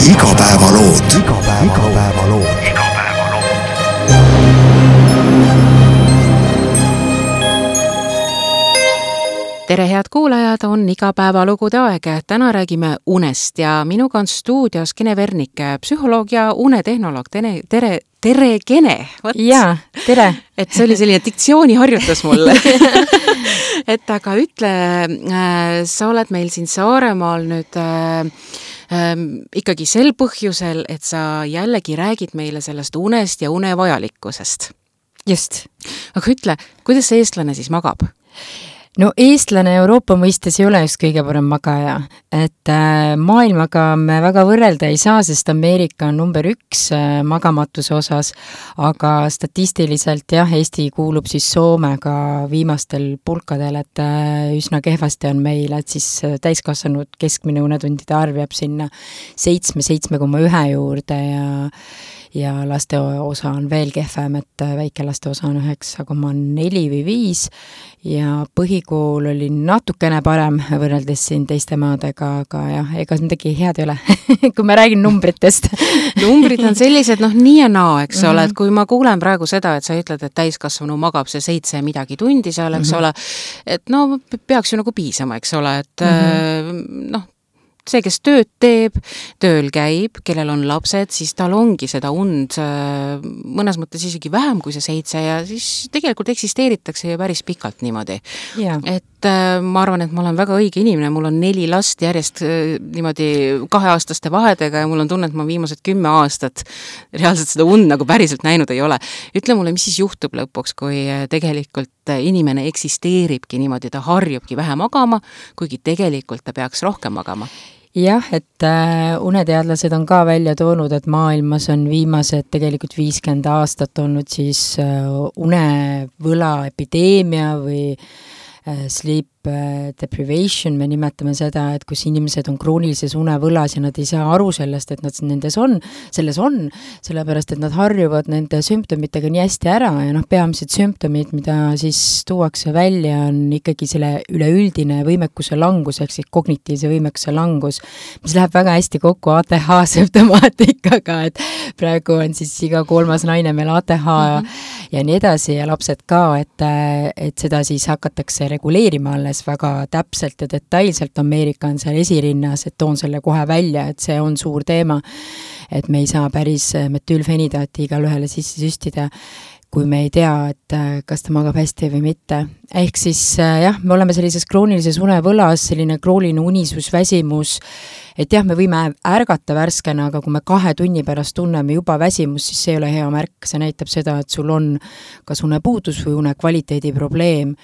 Igapäevalood. Tere head kuulajad, on igapäevalugude aeg. Täna räägime unest ja minuga on stuudios Gene Vernik, psühholoog ja unetehnoloog. Tere Gene! Jaa, tere! Et see oli selline diktsiooniharjutus mulle. Et aga ütle, sa oled meil siin Saaremaal nüüd ikkagi sel põhjusel, et sa jällegi räägid meile sellest unest ja une vajalikkusest. Just. Aga ütle, kuidas see eestlane siis magab? No eestlane Euroopa mõistes ei ole just kõige parem magaja, et maailmaga me väga võrrelda ei saa, sest Ameerika on number 1 magamatuse osas, aga statistiliselt jah, Eesti kuulub siis Soomega viimastel pulkadel, et üsna kehvasti on meil, et siis täiskasvanud keskmine unetundide arv jääb sinna 7,1 juurde ja laste osa on veel kehvem, et väike laste osa on 9,4 või 5 ja põhikool oli natukene parem võrreldes siin teiste maadega, aga jah, ega midagi head ei ole, kui ma räägin numbritest. Numbrid on sellised, nii ja naa, eks ole, et kui ma kuulen praegu seda, et sa ütled, et täiskasvanu magab see 7 midagi tundi seal, eks ole, et peaks ju nagu piisama, eks ole, et see, kes tööd teeb, tööl käib, kellel on lapsed, siis tal ongi seda und mõnes mõttes isegi vähem kui see 7 ja siis tegelikult eksisteeritakse ju päris pikalt niimoodi. Yeah. Et ma arvan, et ma olen väga õige inimene, mul on 4 last järjest niimoodi 2-aastaste vahedega ja mul on tunne, et ma viimased 10 aastat reaalselt seda und nagu päriselt näinud ei ole. Ütle mulle, mis siis juhtub lõpuks, kui tegelikult inimene eksisteeribki niimoodi, ta harjubki vähe magama, kuigi tegelikult ta peaks rohkem magama. Jah, et uneteadlased on ka välja toonud, et maailmas on viimased tegelikult 50 aastat olnud siis unevõla epideemia või sleep deprivation, me nimetame seda, et kus inimesed on kroonilises unevõlas ja nad ei saa aru sellest, et nad selles on, sellepärast, et nad harjuvad nende sümptomitega nii hästi ära ja peamised sümptomid, mida siis tuuakse välja, on ikkagi selle üleüldine võimekuse langus, ehk siis kognitiivse võimekuse langus, mis läheb väga hästi kokku ATH sümptomaatikaga, et praegu on siis iga 3. naine meil ATH ja nii edasi ja lapsed ka, et seda siis hakatakse reguleerima alles väga täpselt ja detailselt. Ameerika on seal esirinnas, et toon selle kohe välja, et see on suur teema, et me ei saa päris metüülfenidaati igale ühele sisse süstida, kui me ei tea, et kas ta magab hästi või mitte. Ehk siis jah, me oleme sellises kroonilises unevõlas, selline krooniline unisus, väsimus, et jah, me võime ärgata värskena, aga kui me 2 tunni pärast tunneme juba väsimus, siis see ei ole hea märk. See näitab seda, et sul on kas unepuudus või unekvaliteedi probleem.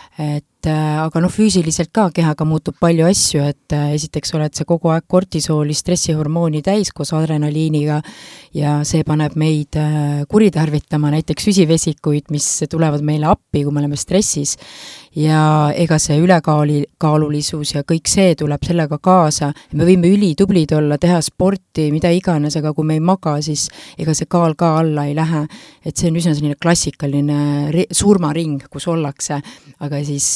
Aga füüsiliselt ka kehaga muutub palju asju, et esiteks oled sa kogu aeg kortisooli stressihormooni täis koos adrenaliiniga ja see paneb meid kuritarvitama näiteks süsivesikuid, mis tulevad meile appi, kui me oleme stressis ja ega see ülekaalulisus ja kõik see tuleb sellega kaasa. Me võime ülitublid olla, teha sporti, mida iganes, aga kui me ei maga, siis ega see kaal ka alla ei lähe. Et see on üsna selline klassikaline surmaring, kus ollakse, aga siis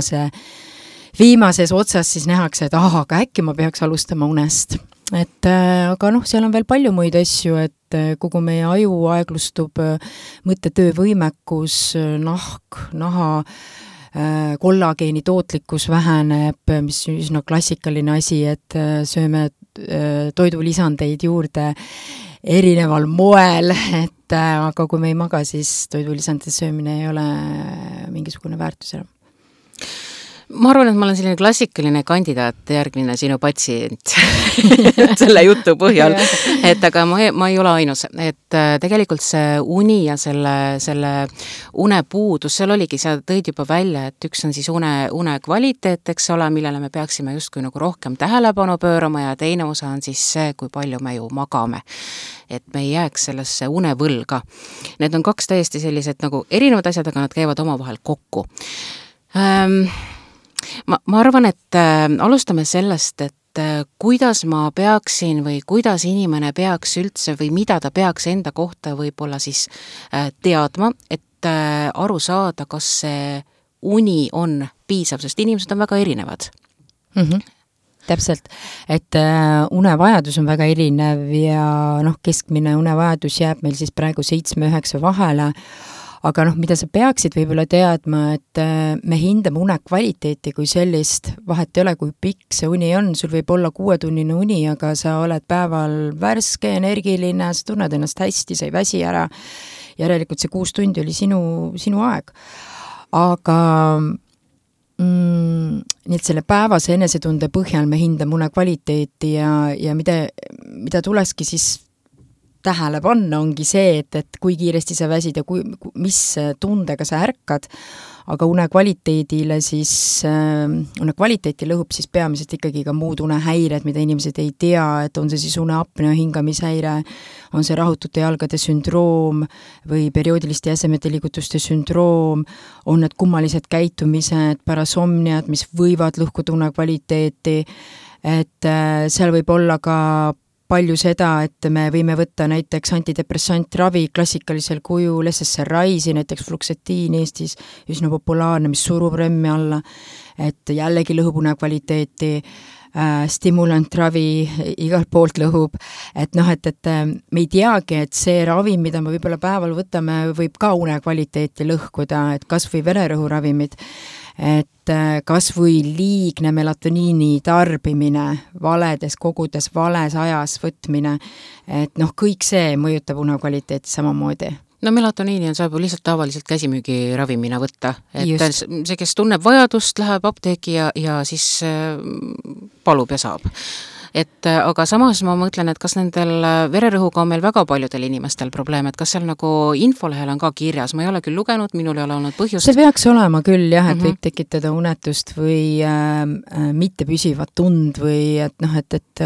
viimases otsas siis nähakse, et aga äkki ma peaks alustama unest. Aga seal on veel palju muid asju, et kogu meie aju aeglustub, mõttetöövõimekus, naha, kollageeni tootlikkus väheneb, mis on üsna klassikaline asi, et sööme toidulisandeid juurde erineval moel, aga kui me ei maga, siis toidulisandide söömine ei ole mingisugune väärtus enam. Ma arvan, et ma olen selline klassikaline kandidaat, järgmine sinu patsient selle jutu põhjal, et aga ma ei ole ainus, et tegelikult see uni ja selle unepuudus, seal oligi, sa tõid juba välja, et üks on siis une kvaliteet, eks ole, millele me peaksime justkui nagu rohkem tähelepanu pöörama ja teine osa on siis see, kui palju me ju magame, et me ei jääks sellesse unevõlga. Need on 2 täiesti sellised nagu erinevad asjad, aga nad käivad omavahel kokku. Ma arvan, et alustame sellest, et kuidas ma peaksin või kuidas inimene peaks üldse või mida ta peaks enda kohta võib-olla siis teadma, et aru saada, kas see uni on piisav, sest inimesed on väga erinevad. täpselt, et unevajadus on väga erinev ja keskmine unevajadus jääb meil siis praegu 7-9 vahele, aga mida sa peaksid võib-olla teadma, et me hindame une kvaliteeti kui sellist, vahet ei ole, kui pikk see uni on, sul võib olla 6-tunnine uni, aga sa oled päeval värske, energiline, sa tunned ennast hästi, sa ei väsi ära, järelikult see 6 tundi oli sinu aeg. Aga nii et selle päevase enesetunde põhjal me hindame une kvaliteeti ja mida tulekski siis tähele panna, ongi see, et kui kiiresti sa väsid ja mis tundega sa ärkad, aga une kvaliteedile siis, une kvaliteeti lõhub siis peamiselt ikkagi ka muud unehäired, mida inimesed ei tea, et on see siis uneapnea hingamishäire, on see rahutute jalgade sündroom või perioodiliste jäsemete liigutuste sündroom, on need kummalised käitumised, parasomniad, mis võivad lõhkuda une kvaliteeti, et seal võib olla ka palju seda, et me võime võtta näiteks antidepressantravi klassikalisel kujul, SSRI-si, näiteks fluoxetiin Eestis, üsna populaarne, mis surub remmi alla, et jällegi lõhub une kvaliteeti, stimulantravi igalt poolt lõhub, et me ei teagi, et see ravi, mida me võib-olla päeval võtame, võib ka une kvaliteeti lõhkuda, et kas või vererõhuravimid, et kas või liigne melatoniini tarbimine, valedes kogudes, vales ajas võtmine, et kõik see mõjutab une kvaliteeti samamoodi. No melatoniini saab ju lihtsalt tavaliselt käsimüügiravimina võtta, et just. See, kes tunneb vajadust, läheb apteeki ja siis palub ja saab. Aga samas ma mõtlen, et kas nendel vererõhuga on meil väga paljudel inimestel probleem, et kas seal nagu infolehel on ka kirjas, ma ei ole küll lugenud, minul ei ole olnud põhjust. See peaks olema küll jah, et võib tekitada unetust või mittepüsivat tund või et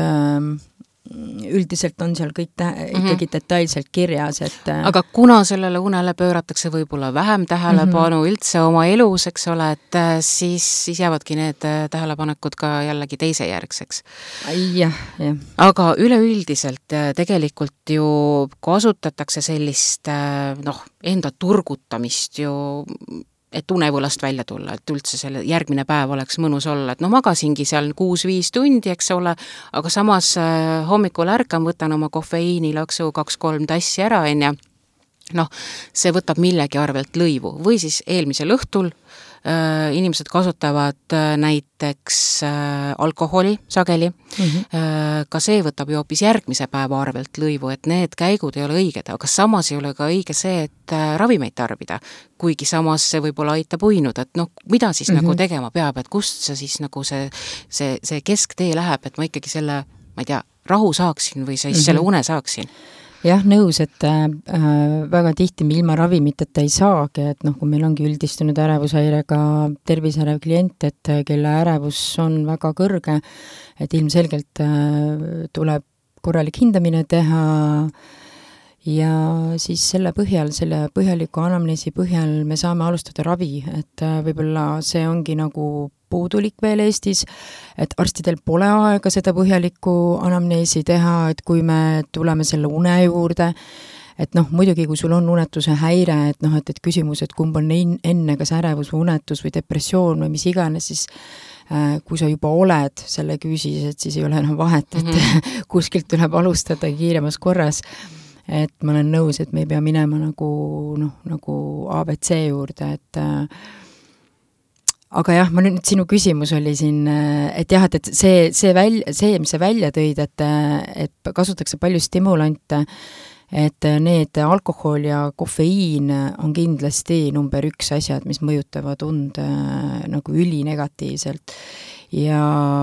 üldiselt on seal kõik ikkagi detailselt kirjas, et aga kuna sellele unele pööratakse võib-olla vähem tähelepanu üldse oma elus, eks ole, et siis jäävadki need tähelepanekud ka jällegi teisejärgseks. Jah. Aga üleüldiselt tegelikult ju kasutatakse sellist enda turgutamist ju, et unevõlast välja tulla, et üldse selle järgmine päev oleks mõnus olla, et magasingi seal 6-5 tundi, eks ole, aga samas hommikul ärkan, võtan oma kofeiinilaksu 2-3 tassi ära, see võtab millegi arvelt lõivu või siis eelmisel õhtul inimesed kasutavad näiteks alkoholi sageli, ka see võtab ju hoopis järgmise päeva arvelt lõivu, et need käigud ei ole õiged, aga samas ei ole ka õige see, et ravimeid tarbida, kuigi samas see võib-olla aitab uinuda, et mida siis nagu tegema peab, et kust see siis nagu see kesktee läheb, et ma ikkagi selle, ma ei tea, rahu saaksin või siis selle une saaksin. Jah, nõus, et väga tihti me ilma ravimiteta ei saagi, et kui meil ongi üldistunud ärevushäirega terviseärev klient, et kelle ärevus on väga kõrge, et ilmselgelt tuleb korralik hindamine teha ja siis selle põhjaliku anamneesi põhjal me saame alustada ravi, et võib-olla see ongi nagu puudulik veel Eestis, et arstidel pole aega seda põhjalikku anamneesi teha, et kui me tuleme selle une juurde, et muidugi, kui sul on unetuse häire, et küsimus, et kumb on enne, kas ärevus või unetus või depressioon või mis iganes, siis kui sa juba oled selle küüsis, et siis ei ole enam vahet, et kuskilt tuleb alustada kiiremas korras. Et ma olen nõus, et me ei pea minema nagu ABC juurde, et aga jah, nüüd sinu küsimus oli siin, et jah, et mis sa välja tõid, et kasutatakse palju stimulante, et need alkohol ja kofeiin on kindlasti number 1 asjad, mis mõjutavad und nagu ülinegatiivselt ja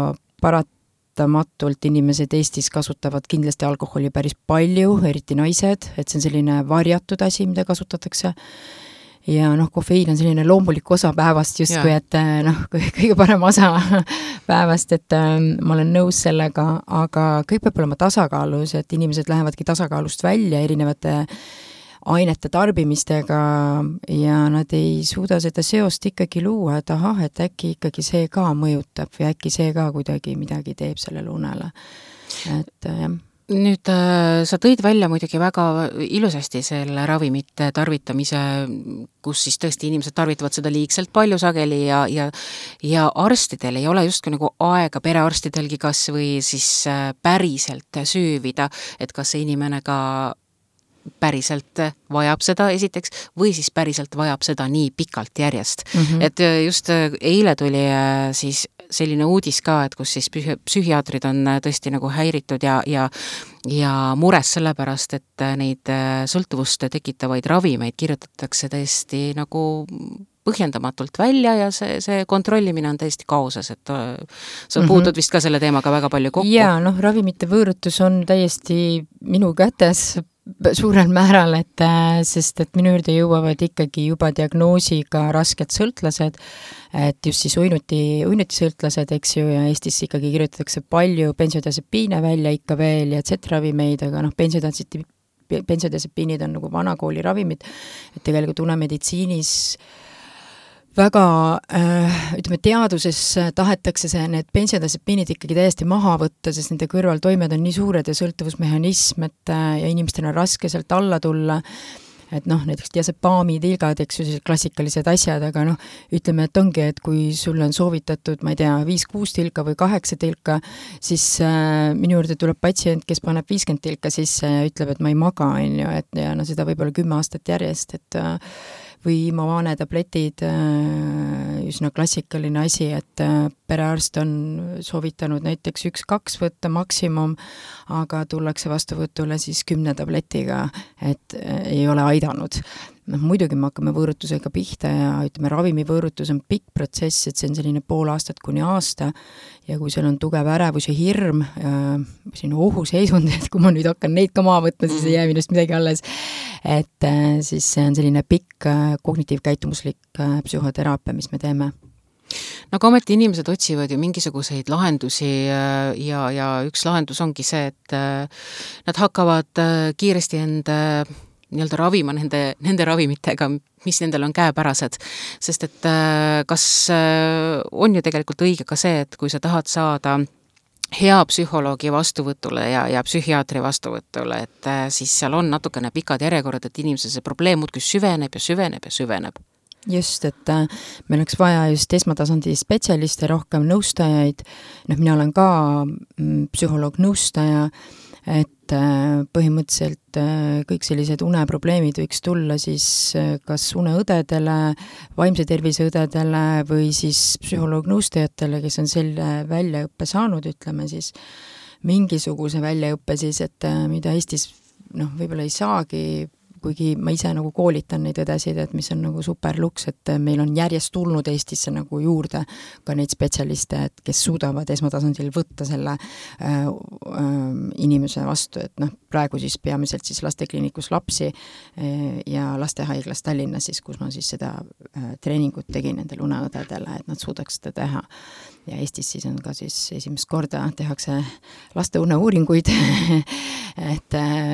paratamatult inimesed Eestis kasutavad kindlasti alkoholi päris palju, eriti naised, et see on selline varjatud asi, mida kasutatakse. Ja kofeiin on selline loomulik osa päevast justkui, et kõige parem osa päevast, et ma olen nõus sellega, aga kõik peab olema tasakaalus, et inimesed lähevadki tasakaalust välja erinevate ainete tarbimistega ja nad ei suuda seda seost ikkagi luua, et et äkki ikkagi see ka mõjutab või äkki see ka kuidagi midagi teeb sellele unele, et jah. Nüüd sa tõid välja muidugi väga ilusasti selle ravimite tarvitamise, kus siis tõesti inimesed tarvitavad seda liigselt palju sageli ja arstidel ei ole justkui nagu aega, perearstidelgi kas või siis päriselt süüvida, et kas see inimene ka päriselt vajab seda esiteks või siis päriselt vajab seda nii pikalt järjest. Et just eile tuli siis selline uudis ka, et kus siis psühhiaatrid on tõesti nagu häiritud ja mures sellepärast, et neid sõltuvust tekitavaid ravimeid kirjutatakse tõesti nagu põhjendamatult välja ja see kontrollimine on täiesti kaoses, et sa puutud vist ka selle teemaga väga palju kokku. Jaa, ravimite võõrutus on täiesti minu kätes suurel määral, sest et minu juurde jõuavad ikkagi juba diagnoosiga rasked sõltlased, et just siis uinutisõltlased, eks ju, ja Eestis ikkagi kirjutatakse palju bensodiazepiine välja ikka veel ja Z-ravimeid, aga bensodiazepiinid on nagu vanakooli ravimid, et tegelikult unemeditsiinis väga, ütleme, teaduses tahetakse need bensodiazepiinid ikkagi täiesti maha võtta, sest nende kõrvaltoimed on nii suured ja sõltuvusmehhanism, ja inimestel on raske sealt alla tulla, et näiteks diazepaami tilgad, eks ju, klassikalised asjad, aga ütleme, et ongi, et kui sulle on soovitatud, ma ei tea, 5-6 tilka või 8 tilka, siis minu juurde tuleb patsient, kes paneb 50 tilka sisse ja ütleb, et ma ei maga, ja seda võib-olla 10 aastat järjest, et või imavaane tabletid, üsna klassikaline asi, et perearst on soovitanud näiteks 1-2 võtta maksimum, aga tullakse vastuvõtule siis 10 tabletiga, et ei ole aidanud. Muidugi me hakkame võõrutusega pihta ja ütleme, ravimivõõrutus on pikk protsess, et see on selline pool aastat kuni aasta ja kui seal on tugev ärevus ja hirm, selline ohuseisund, et kui ma nüüd hakkan neid ka maha võtma, siis ei jää minust midagi alles, et siis see on selline pikk kognitiivkäitumuslik psühhoteraapia, mis me teeme. Aga ometi inimesed otsivad ju mingisuguseid lahendusi ja üks lahendus ongi see, et nad hakkavad kiiresti enda nii-öelda ravima nende ravimitega, mis nendel on käepärased. Sest et kas on ju tegelikult õige ka see, et kui sa tahad saada hea psühholoogi vastuvõtule ja psühhiaatri vastuvõtule, et siis seal on natukene pikad järjekorrad, et inimese see probleem muudkui süveneb ja süveneb ja süveneb. Just, et meil oleks vaja just esmatasandi spetsialiste, rohkem nõustajaid, mina olen ka psühholoog-nõustaja, et põhimõtteliselt kõik sellised uneprobleemid võiks tulla siis kas uneõdedele, vaimse tervise õdedele või siis psühholoog-nõustajatele, kes on selle väljaõppe saanud, ütleme siis mingisuguse väljaõppe siis, et mida Eestis võib-olla ei saagi, kuigi ma ise nagu koolitan neid õdesid, et mis on nagu superluks, et meil on järjest tulnud Eestisse nagu juurde ka neid spetsialiste, et kes suudavad esmatasandil võtta selle inimese vastu, et praegu siis peamiselt siis lastekliinikus lapsi ja lastehaiglas Tallinnas siis, kus ma siis seda treeningut tegin nendele uneõdedele, et nad suudaks seda teha. Ja Eestis siis on ka siis esimest korda tehakse laste uneuuringuid, et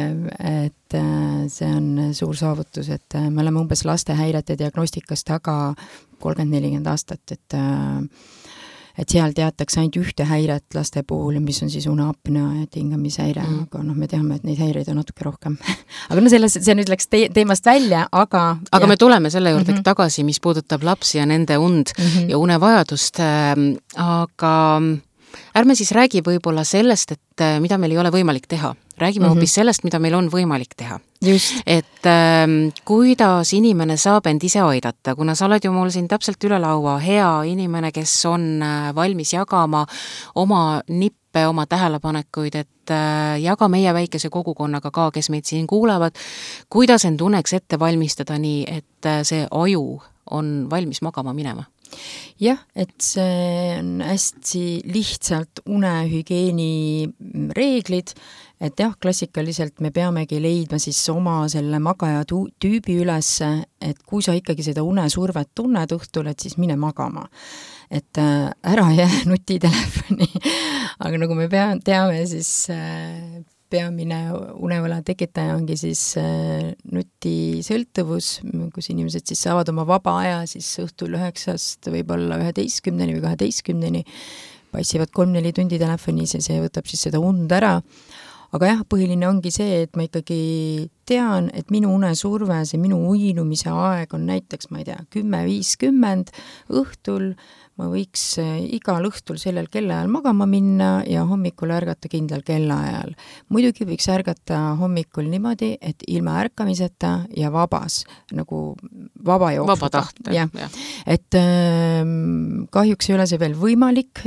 see on suur saavutus, et me oleme umbes lastehäirete diagnostikas taga 30-40 aastat, et seal teatakse ainult ühte häiret laste puhul, mis on siis uneapnea ja hingamishäire, aga me teame, et neid häireid on natuke rohkem. Aga see nüüd läks teemast välja, aga me tuleme selle juurde tagasi, mis puudutab lapsi ja nende und ja unevajadust, aga ärme siis räägi võib-olla sellest, et mida meil ei ole võimalik teha. Räägime hoopis sellest, mida meil on võimalik teha. Just. Et kuidas inimene saab end ise aidata, kuna sa oled ju mul siin täpselt üle laua hea inimene, kes on valmis jagama oma nippe, oma tähelepanekuid, et jaga meie väikese kogukonnaga ka, kes meid siin kuulevad, kuidas end uneks ette valmistada nii, et see aju on valmis magama minema. Jah, et see on hästi lihtsalt unehügieeni reeglid, et jah, klassikaliselt me peamegi leidma siis oma selle magaja tüübi üles, et kui sa ikkagi seda unesurvet tunned õhtul, et siis mine magama. Et ära jää nutitelefoni, aga nagu me teame, siis peamine unevõla tekitaja ongi siis nutisõltuvus, kus inimesed siis saavad oma vaba aja siis õhtul 9-st võib-olla 11-ni või 12-ni, passivad 3-4 tundi telefonis ja see võtab siis seda und ära. aga jah, põhiline ongi see, et ma ikkagi tean, et minu unesurve, see minu uinumise aeg on näiteks, ma ei tea, 10:50 õhtul, ma võiks igal õhtul sellel kellaajal magama minna ja hommikul ärgata kindlal kellaajal. Muidugi võiks ärgata hommikul niimoodi, et ilma ärkamiseta ja vabas, nagu vaba jooksuga. Vaba tahte. Ja. Et kahjuks ei ole see veel võimalik,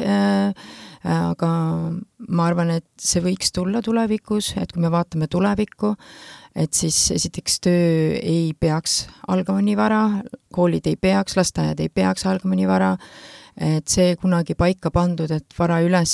aga ma arvan, et see võiks tulla tulevikus, et kui me vaatame tulevikku, et siis esiteks töö ei peaks algama nii vara, koolid ei peaks, lasteaiad ei peaks algama nii vara, et see kunagi paika pandud, et vara üles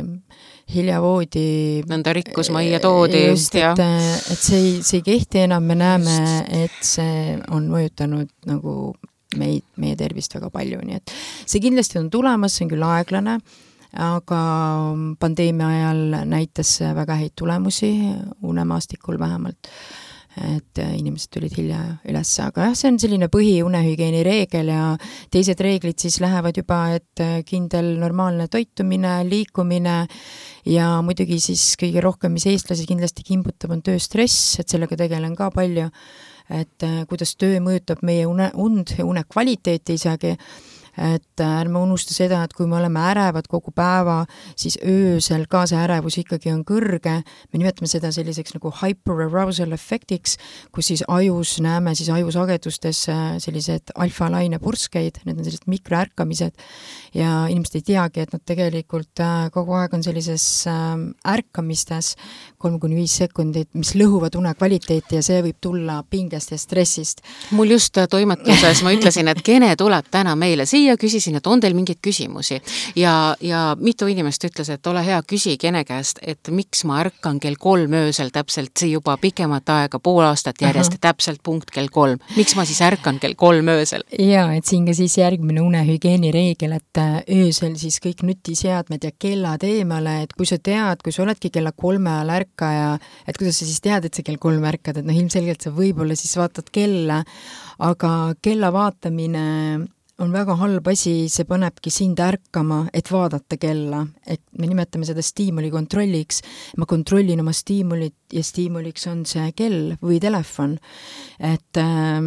hilja voodi nõnda rikkus majja toodi just, et see ei kehti enam, me näeme, et see on mõjutanud nagu meie tervist väga palju, nii et see kindlasti on tulemas, see on küll aeglane, aga pandeemia ajal näitas väga häid tulemusi, unemaastikul vähemalt, et inimesed tulid hilja üles, aga jah, see on selline põhiunehügieeni reegel ja teised reeglid siis lähevad juba, et kindel normaalne toitumine, liikumine ja muidugi siis kõige rohkem, mis eestlasi kindlasti kimbutab, on tööstress, et sellega tegelen ka palju, et kuidas töö mõjutab meie und ja une kvaliteeti isegi, et ärme unusta seda, et kui me oleme ärevad kogu päeva, siis öösel ka see ärevus ikkagi on kõrge. Me nimetame seda selliseks nagu hyperarousal effectiks, kus siis ajus näeme siis ajusagedustes sellised alfa-laine purskeid, need on sellised mikroärkamised ja inimesed ei teagi, et nad tegelikult kogu aeg on sellises ärkamistes 3-5 sekundit, mis lõhuvad une kvaliteeti ja see võib tulla pingest ja stressist. Mul just toimetuses ma ütlesin, et Kene tuleb täna meile siia, küsisin, et on teil mingeid küsimusi ja mitu inimest ütles, et ole hea, küsi Kene käest, et miks ma ärkan kell 3 öösel täpselt, see juba pikemat aega, pool aastat järjest, täpselt punkt kell 3. Miks ma siis ärkan kell 3 öösel? Ja, et siin ka siis järgmine unehügieeni reegel, et öösel siis kõik nutiseadmed ja kellad eemale, et kui sa tead, kui sa oledki kella 3 ajal ärkaja, et kuidas sa siis tead, et sa kell 3 ärkad, et ilmselgelt sa võib-olla siis vaatad kella, aga kella vaatamine on väga halb asi, see panebki sind ärkama, et vaadata kella, et me nimetame seda stiimuli kontrolliks. Ma kontrollin oma stiimulit ja stiimuliks on see kell või telefon. Et,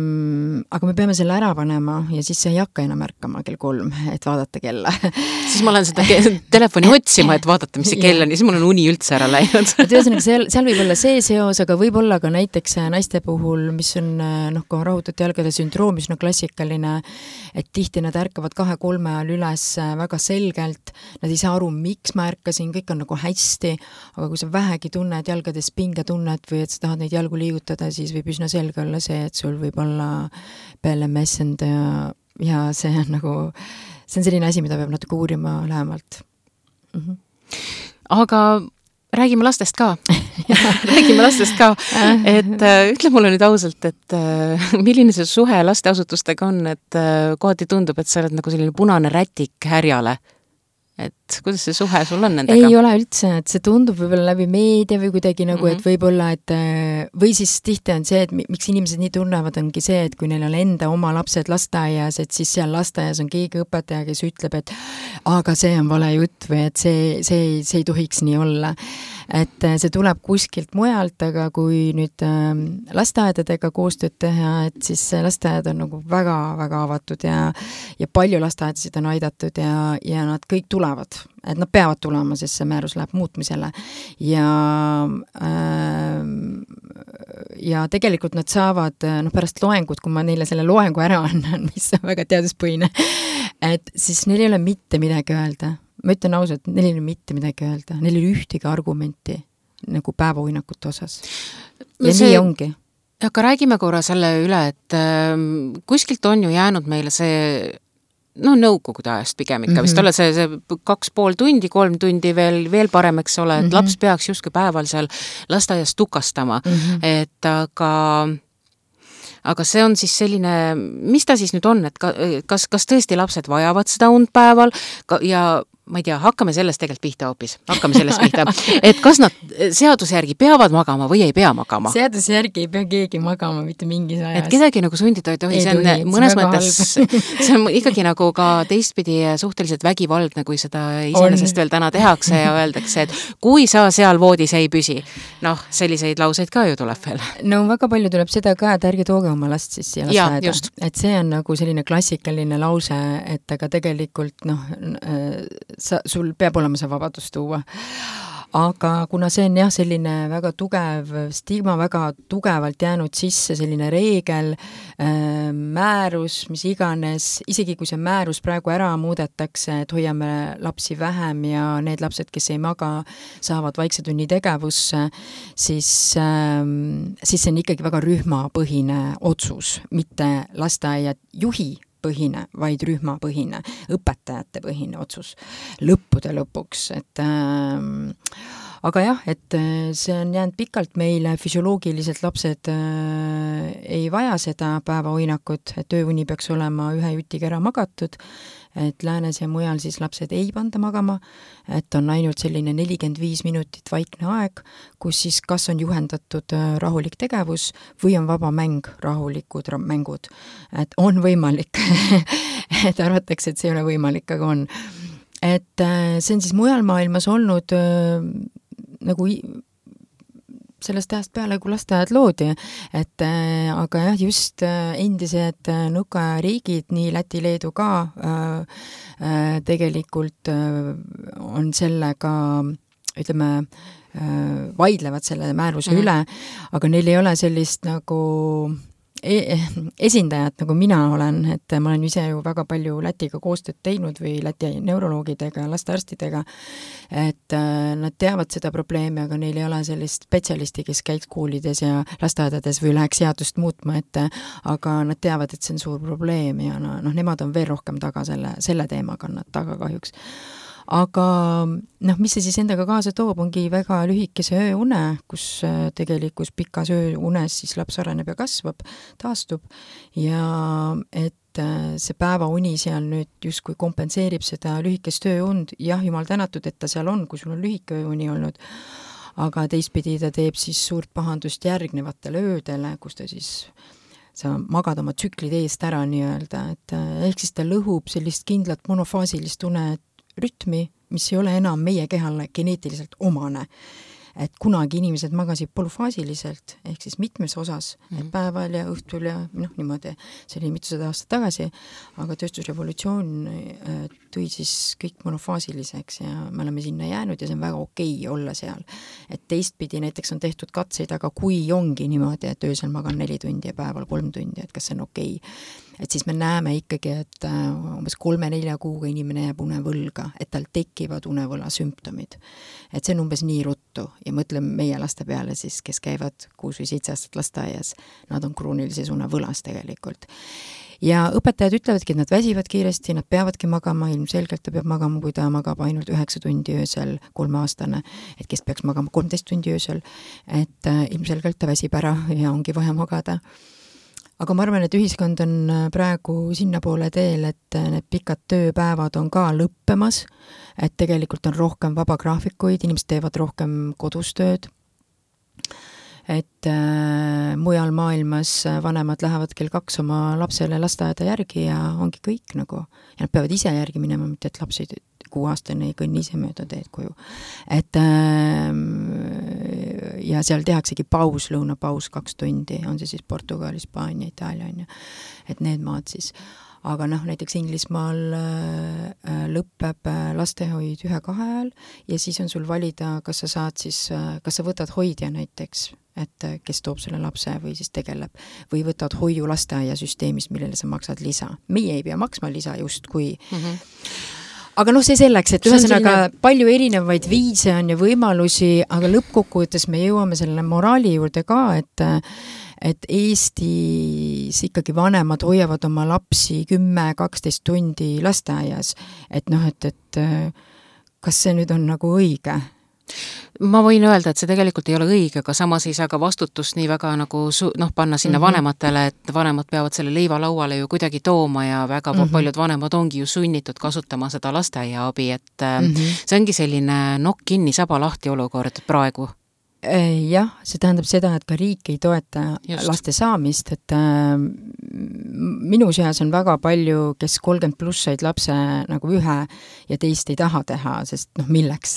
aga me peame selle ära panema ja siis sa ei hakka enam ärkama kell 3, et vaadata kella. Siis ma olen seda telefoni otsima, et vaadata, mis see kell on ja siis mul on uni üldse ära läinud. Et ühesõnaga, seal võib olla see seos, aga võib olla ka näiteks naiste puhul, mis on kui rahutati jalgade sündroom, mis on klassikaline, et tihti nad ärkavad 2-3 ajal üles väga selgelt, nad ei saa aru, miks ma ärkasin, kõik on nagu hästi, aga kui sa vähegi tunned jalgades pinge tunned või et sa tahad neid jalgu liigutada, siis võib üsna selge olla see, et sul võib olla PLMS-end ja see on nagu, see on selline asi, mida peab natuke uurima lähemalt. Aga räägime lastest ka. Et ütle mulle nüüd ausalt, et milline see suhe lasteasutustega on, et kohati tundub, et sa oled nagu selline punane rätik härjale. Et kuidas see suhe sul on nendega? Ei ole üldse, et see tundub võib-olla läbi meedia või kuidagi nagu, et võib-olla, et või siis tihti on see, et miks inimesed nii tunnevad, ongi see, et kui neil on enda oma lapsed lasteaias, et siis seal lasteaias on keegi õpetaja, kes ütleb, et aga see on vale jutt või et see ei tohiks nii olla. Et see tuleb kuskilt mujalt, aga kui nüüd lasteaedadega koostööd teha, et siis lasteaed on nagu väga-väga avatud ja palju lasteaedasid on aidatud ja nad kõik tulevad, et nad peavad tulema, sest see määrus läheb muutmisele ja tegelikult nad saavad pärast loengut, kui ma neile selle loengu ära annan, mis on väga teaduspõhine, et siis neil ei ole mitte midagi öelda. Ma ütlen ausalt, neil ei ole mitte midagi öelda. Neil ei ole ühtegi argumenti nagu päevauinakute osas. Ja nii ongi. Aga räägime korra selle üle, et kuskilt on ju jäänud meile see nõukogude ajast pigem ikka, vist ole see 2,5 tundi, 3 tundi veel parem, eks ole, et laps peaks justkui päeval seal lasteaias tukastama, et aga see on siis selline, mis ta siis nüüd on, et kas tõesti lapsed vajavad seda und päeval ja ma ei tea, hakkame sellest tegelikult pihta hoopis. Et kas nad seaduse järgi peavad magama või ei pea magama? Seaduse järgi ei pea keegi magama mitte mingis ajas. Et kedagi nagu sundida ei tohi, see on mõnes mõttes, see on ikkagi nagu ka teistpidi suhteliselt vägivaldne, kui seda iseenesest veel täna tehakse ja öeldakse, et kui sa seal voodis ei püsi. Noh, selliseid lauseid ka ju tuleb veel. No väga palju tuleb seda ka, et ärge tooge oma last siis siia lasteaeda. Et see on nagu selline klassikaline lause, et aga tegelikult sul peab olema see vabadus tuua. Aga kuna see on jah, selline väga tugev stigma, väga tugevalt jäänud sisse selline reegel, määrus, mis iganes, isegi kui see määrus praegu ära muudetakse, et hoiame lapsi vähem ja need lapsed, kes ei maga, saavad vaiksetunni tegevusse, siis see on ikkagi väga rühmapõhine otsus, mitte lasteaia juhi põhine, vaid rühmapõhine, õpetajate põhine otsus lõppude lõpuks, et aga jah, et see on jäänud pikalt meile, füsioloogiliselt lapsed ei vaja seda päevahoinakut, et ööuni peaks olema ühe jutiga ära magatud, et läänes ja mujal siis lapsed ei panda magama, et on ainult selline 45 minutit vaikne aeg, kus siis kas on juhendatud rahulik tegevus või on vaba mäng, rahulikud mängud. Et on võimalik, et arvatakse, et see ei ole võimalik, aga on. Et see on siis mujal maailmas olnud nagu sellest ajast peale, kui lasteajad loodi, et aga jah, just endised nõukaajariigid, nii Läti, Leedu ka tegelikult on sellega, ütleme, vaidlevad selle määruse üle, aga neil ei ole sellist nagu esindajad, nagu mina olen, et ma olen ise ju väga palju Lätiga koostööd teinud või Läti neuroloogidega, lastearstidega, et nad teavad seda probleemi, aga neil ei ole sellist spetsialisti, kes käiks koolides ja lasteaedades või läheks seadust muutma, et aga nad teavad, et see on suur probleem ja nemad on veel rohkem taga selle teemaga on nad taga kahjuks. Aga mis see siis endaga kaasa toob, ongi väga lühikese ööune, kus tegelikult pikas ööunes siis laps areneb ja kasvab, taastub ja et see päevauni seal nüüd justkui kompenseerib seda lühikest ööund, jah, jumal tänatud, et ta seal on, kui sul on lühike ööuni olnud, aga teistpidi ta teeb siis suurt pahandust järgnevatele öödele, kus ta siis sa magad oma tsüklid eest ära nii-öelda, et ehk siis ta lõhub sellist kindlat monofaasilist rütmi, mis ei ole enam meie kehale geneetiliselt omane. Et kunagi inimesed magasid polüfaasiliselt, ehk siis mitmes osas, et päeval ja õhtul ja niimoodi, see oli mitusada aastat tagasi, aga tööstusrevolutsioon tõi siis kõik monofaasiliseks ja me oleme sinna jäänud ja see on väga okei olla seal. Et teistpidi näiteks on tehtud katseid, aga kui ongi niimoodi, et öösel magan 4 tundi ja päeval 3 tundi, et kas see on okei. Et siis me näeme ikkagi, et umbes 3-4 kuuga inimene jääb unevõlga, et tal tekivad unevõla sümptomid. Et see on umbes nii ruttu ja mõtleme meie laste peale siis, kes käivad 6 või 7 aastat lasteaias, nad on kroonilises unevõlas tegelikult. Ja õpetajad ütlevadki, et nad väsivad kiiresti, nad peavadki magama, ilmselgelt ta peab magama, kui ta magab ainult 9 tundi öösel 3-aastane, et kes peaks magama 13 tundi öösel, et ilmselgelt ta väsib ära ja ongi vaja magada. Aga ma arvan, et ühiskond on praegu sinnapoole teel, et need pikad tööpäevad on ka lõppemas, et tegelikult on rohkem vabagraafikuid, inimesed teevad rohkem kodustööd, et mujal maailmas vanemad lähevad kell 2 oma lapsele lasteaeda järgi ja ongi kõik nagu, ja nad peavad ise järgi minema, mitte et lapsi 6-aastane ei kõnni ise mööda teed koju. Et ja seal tehaksegi paus, lõunapaus 2 tundi, on see siis Portugal, Hispaania, Itaalia, et need maad siis. Aga näiteks Inglismaal lõpeb lastehoid 1-2 ajal ja siis on sul valida, kas sa saad siis, kas sa võtad hoidja näiteks, et kes toob selle lapse või siis tegeleb, või võtad hoiu lasteaia süsteemist, millele sa maksad lisa. Meie ei pea maksma lisa just kui Aga see selleks, et ühesõnaga palju erinevaid viise on ja võimalusi, aga lõppkokkuvõttes me jõuame selle moraali juurde ka, et Eestis ikkagi vanemad hoiavad oma lapsi 10-12 tundi lasteaias, et kas see nüüd on nagu õige? Ma võin öelda, et see tegelikult ei ole õige, aga samas ei saa ka vastutust nii väga nagu panna sinna vanematele, et vanemad peavad selle leiva lauale ju kuidagi tooma ja väga paljud vanemad ongi ju sunnitud kasutama seda lasteaia abi, et see ongi selline nokk kinni, saba lahti olukord praegu. Jah, see tähendab seda, et ka riik ei toeta laste saamist, et minu seas on väga palju, kes 30+ said lapse nagu ühe ja teist ei taha teha, sest milleks?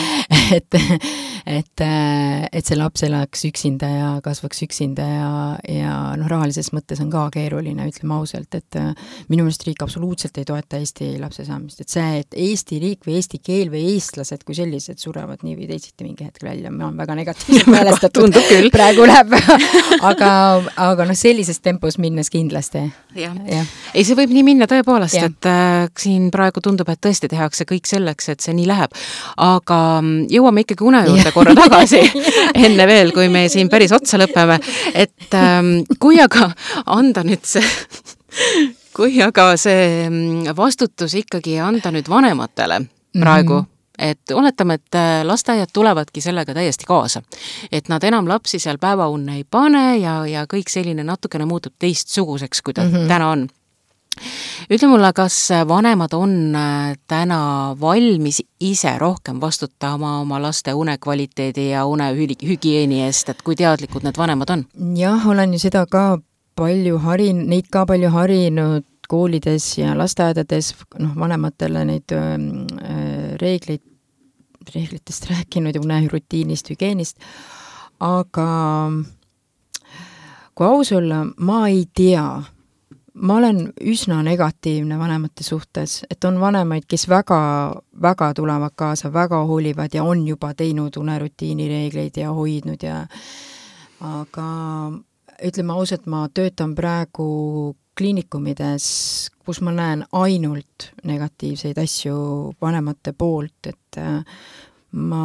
et see laps elaks üksinda ja kasvaks üksinda ja rahalises mõttes on ka keeruline, ütleme ausalt, et minu meelest riik absoluutselt ei toeta Eesti lapse saamist, et see, et Eesti riik või eesti keel või eestlased kui sellised surevad nii või teisiti mingi hetk välja, ma olen väga negatiivselt määlestatud, praegu läheb, aga sellises tempos minnes kindlasti. Ja. Ei, see võib nii minna tõepoolest, et siin praegu tundub, et tõesti tehakse kõik selleks, et see nii läheb. Aga jõuame ikkagi une juurde korra tagasi, enne veel, kui me siin päris otsa lõpeme. Et kui aga anda nüüd see vastutus ikkagi anda nüüd vanematele praegu, et oletame, et lasteaiad tulevadki sellega täiesti kaasa. Et nad enam lapsi seal päevaunne ei pane ja kõik selline natukene muutub teistsuguseks, kui ta täna on. Ütle mulle, kas vanemad on täna valmis ise rohkem vastutama oma laste unekvaliteedi ja unehügieeni eest, et kui teadlikud need vanemad on? Jah, olen ju seda ka neid ka palju harinud koolides ja lasteaedades, vanematele neid reeglitest rääkinud ja unehürutiinist, hügieenist, aga kui aus olla, ma ei tea, ma olen üsna negatiivne vanemate suhtes, et on vanemaid, kes väga tulevad kaasa, väga hoolivad ja on juba teinud unerutiini reegleid ja hoidnud aga ütleme ausalt, ma töötan praegu kliinikumides, kus ma näen ainult negatiivseid asju vanemate poolt, et ma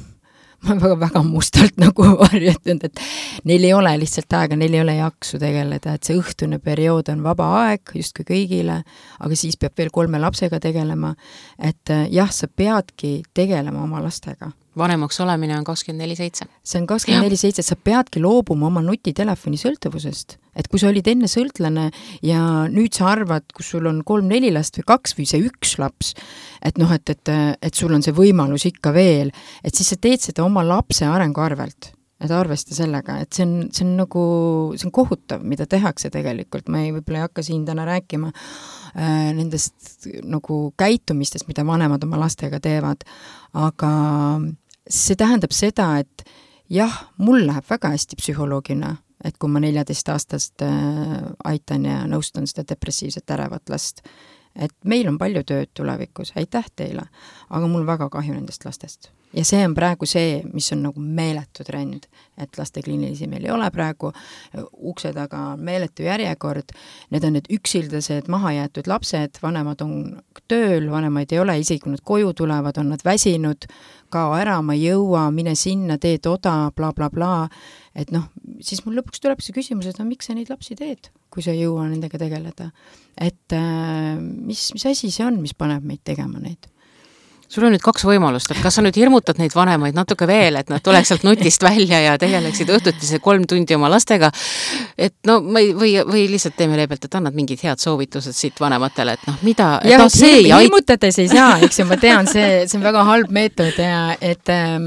väga mustalt nagu varjutanud, et neil ei ole lihtsalt aega, neil ei ole jaksu tegeleda, et see õhtune periood on vaba aeg justkui kõigile, aga siis peab veel 3 lapsega tegelema, et jah, sa peadki tegelema oma lastega. Vanemaks olemine on 24/7. See on 24/7, sa peadki loobuma oma nutitelefoni sõltuvusest. Et kui sa olid enne sõltlane ja nüüd sa arvad, kus sul on 3-4 last või 2 või see 1 laps, et sul on see võimalus ikka veel, et siis sa teed seda oma lapse arengu arvelt. Et arvesta sellega, et see on kohutav, mida tehakse tegelikult. Ma võib-olla ei hakka siin täna rääkima nendest nagu käitumistest, mida vanemad oma lastega teevad, aga see tähendab seda, et jah, mul läheb väga hästi psühholoogina, et kui ma 14-aastast aitan ja nõustan seda depressiivset ärevat last, et meil on palju tööd tulevikus, aitäh teile, aga mul väga kahju nendest lastest. Ja see on praegu see, mis on nagu meeletu trend, et lastekliinilisi meil ei ole praegu, ukse taga meeletu järjekord, need on need üksildased, mahajäetud lapsed, vanemad on tööl, vanemaid ei ole, isegi kui nad koju tulevad, on nad väsinud, kao ära, ma ei jõua, mine sinna, tee toda, bla bla bla, et siis mul lõpuks tuleb see küsimus, et miks sa neid lapsi teed, kui sa ei jõua nendega tegeleda. Et mis asi see on, mis paneb meid tegema neid? Sul on nüüd 2 võimalust, et kas sa nüüd hirmutad neid vanemaid natuke veel, et nad tuleks sealt nutist välja ja tegeleksid õhtuti see 3 tundi oma lastega, et või lihtsalt teeme leebelt, et annad mingid head soovitused siit vanematele, et mida, et see ei hirmutades ei saa, eks ju, ma tean, see on väga halb meetod ja et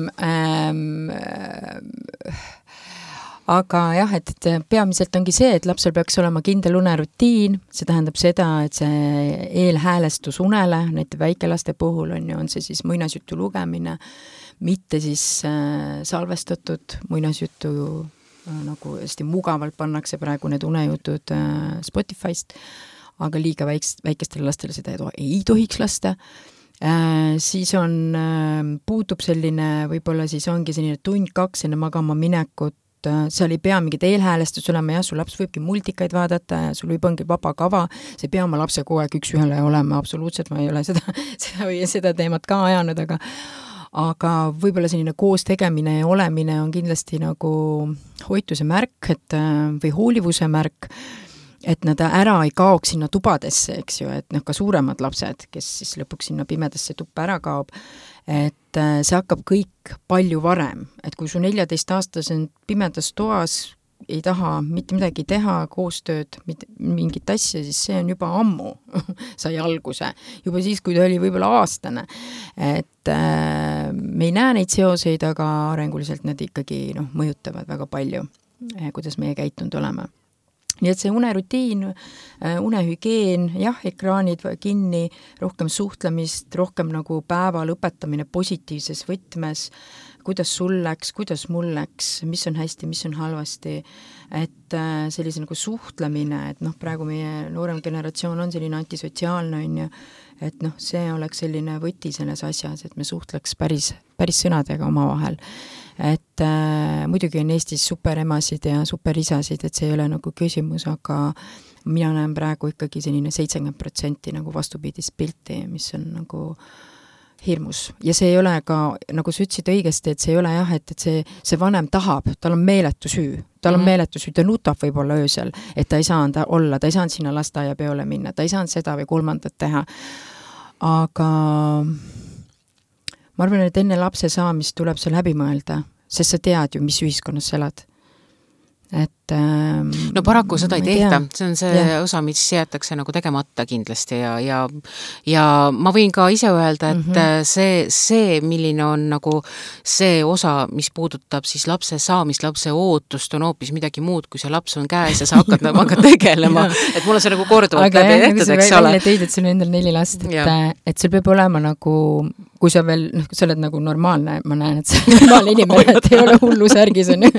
aga jah, et peamiselt ongi see, et lapsel peaks olema kindel unerutiin, see tähendab seda, et see eelhäälestus unele, näite väikelaste puhul on see siis muinasjutu lugemine, mitte siis salvestatud muinasjutu, nagu hästi mugavalt pannakse praegu need unejutud Spotify'st, aga liiga väikestele lastele seda ei tohiks lasta. Siis puutub selline, võib-olla siis ongi selline 1-2 enne magama minekut, seal ei pea mingid eelhäälestus olema, su laps võibki multikaid vaadata ja sul võib ongi vaba kava, see ei pea oma lapse kogu aeg 1-1 olema, absoluutselt, ma ei ole seda teemat ka ajanud, aga võib-olla selline koos tegemine ja olemine on kindlasti nagu hoituse märk, või hoolivuse märk, et nad ära ei kaoks sinna tubadesse, eks ju, et ka suuremad lapsed, kes siis lõpuks sinna pimedasse tuppa ära kaob, et see hakkab kõik palju varem, et kui su 14-aastased pimedas toas ei taha mitte midagi teha, koostööd, mingit asja, siis see on juba ammu sai alguse. Juba siis, kui ta oli võib-olla aastane. Et me ei näe neid seoseid, aga arenguliselt need ikkagi mõjutavad väga palju, kuidas meie käitunud oleme. Nii et see unerutiin, unehügeen, jah, ekraanid kinni, rohkem suhtlemist, rohkem nagu päeva lõpetamine positiivses võtmes, kuidas sul läks, kuidas mul läks, mis on hästi, mis on halvasti, et sellise nagu suhtlemine, et praegu meie noorem generatsioon on selline antisotsiaalne, on ju, et see oleks selline võti selles asjas, et me suhtleks päris sõnadega omavahel. Et muidugi on Eestis superemasid ja superisasid, et see ei ole nagu küsimus, aga mina näen praegu ikkagi selline 70% nagu vastupidist pilti, mis on nagu hirmus. Ja see ei ole ka, nagu sa ütlesid õigesti, et see ei ole jah, et see vanem tahab, tal on meeletu süü. Tal on meeletu süü, ta nutab võib-olla öösel, et ta ei saanud olla, ta ei saanud sinna lasteaia peole minna, ta ei saanud seda või kolmandat teha. Aga ma arvan, et enne lapse saamist tuleb see läbi mõelda, sest sa tead ju, mis ühiskonnas sa elad. Et no paraku seda ei tehta, see on see osa, mis jäetakse nagu tegemata kindlasti ja ma võin ka ise öelda, et see, milline on nagu see osa, mis puudutab siis lapse saamist, lapse ootust, on hoopis midagi muud, kui see laps on käes ja sa hakkad tegelema, et mul on see nagu korduvalt läbi tehtud, eks ole. Aga tõid, et sul on endal 4 last, et sul peab olema nagu, kui sa veel, kui sa oled nagu normaalne, ma näen, et sa on normaalne inimene, et ei ole hullu särgis on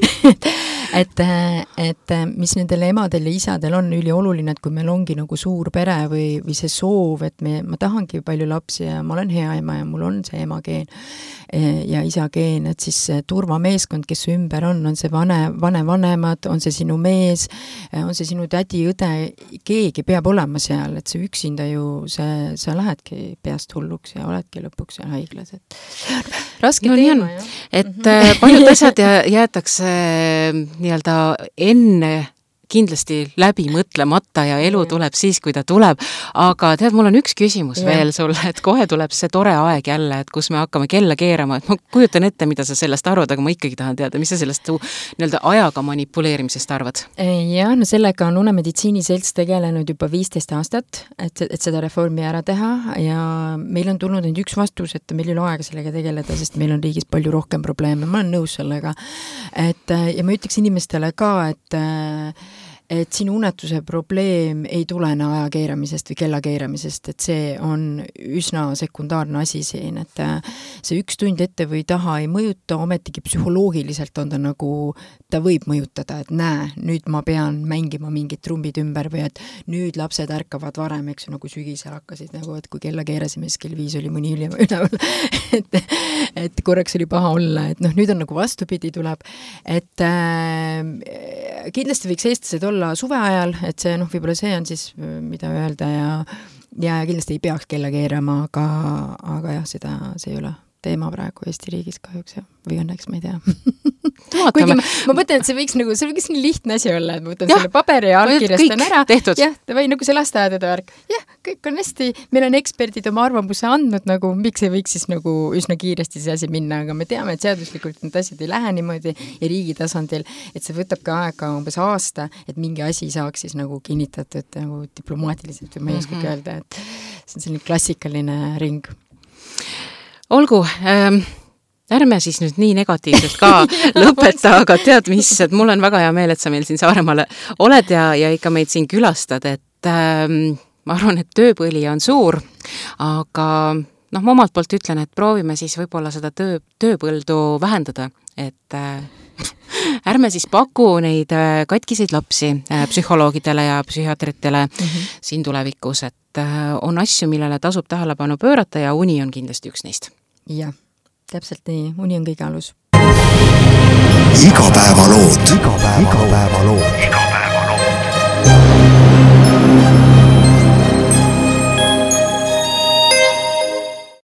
et mis nendel emadel ja isadel on ülioluline, et kui meil ongi nagu suur pere või see soov, et ma tahangi palju lapsi ja ma olen hea ema ja mul on see emageen ja isageen, et siis turvameeskond, kes ümber on see vanemad, on see sinu mees, on see sinu tädi, õde, keegi peab olema seal, et see üksinda ju, sa lähedki peast hulluks ja oledki lõpuks seal haiglas, et raske teema, jah. Et paljud asjad jäetakse nii-öelda enne kindlasti läbi mõtlemata ja elu tuleb siis, kui ta tuleb. Aga tead, mul on üks küsimus veel sulle, et kohe tuleb see tore aeg jälle, et kus me hakkame kella keerama, et ma kujutan ette, mida sa sellest arvad, aga ma ikkagi tahan teada, mis sa sellest nii-öelda ajaga manipuleerimisest arvad? Jah, no sellega on Unemeditsiiniselts tegelenud juba 15 aastat, et seda reformi ära teha ja meil on tulnud nüüd üks vastus, et meil ei ole aega sellega tegeleda, sest meil on riigis palju rohkem probleeme, ma olen nõus sellega. Ja ma ütleks inimestele ka, et sinu unetuse probleem ei tulene aja keeramisest või kella keeramisest, et see on üsna sekundaarne asi siin, et see 1 tund ette või taha ei mõjuta, ometigi psühholoogiliselt on ta nagu, ta võib mõjutada, et näe, nüüd ma pean mängima mingid trumbid ümber või et nüüd lapsed ärkavad varem, eks ju, nagu sügisel hakkasid, nagu et kui kella keerasime, siis kell 5 oli mõni üleval, et korraks oli paha olla, et nüüd on nagu vastupidi tuleb, et kindlasti võiks eestlased olla suve ajal, et see, võib-olla see on siis, mida öelda ja kindlasti ei peaks kella keerama, aga jah, see ei ole teema praegu Eesti riigis kahjuks või õnneks, ma ei tea. Kuigi ma mõtlen, et see võiks nii lihtne asi olla, et ma võtan selle paberi ja allkirjastan ära. Jah, või nagu see lasteaedade värk. Jah, kõik on hästi, meil on eksperdid oma arvamuse andnud, nagu miks ei võiks siis nagu üsna kiiresti see asi minna, aga me teame, et seaduslikult need asjad ei lähe niimoodi ja riigi tasandil, et see võtab ka aega umbes aasta, et mingi asi saaks siis nagu kinnitatud nagu diplomaatiliselt või ma ei oskagi öelda, et see on selline klassikaline ring. Olgu, ärme siis nüüd nii negatiivselt ka lõpeta, aga tead mis, et mul on väga hea meel, et sa meil siin Saaremaale oled ja ikka meid siin külastad, et ma arvan, et tööpõli on suur, aga ma omalt poolt ütlen, et proovime siis võib-olla seda tööpõldu vähendada, et ärme siis paku neid katkiseid lapsi psühholoogidele ja psühhiatritele siin tulevikus, et on asju, millele tasub tähelepanu pöörata ja uni on kindlasti üks neist. Jah, täpselt nii, uni on kõige alus. Igapäevalood.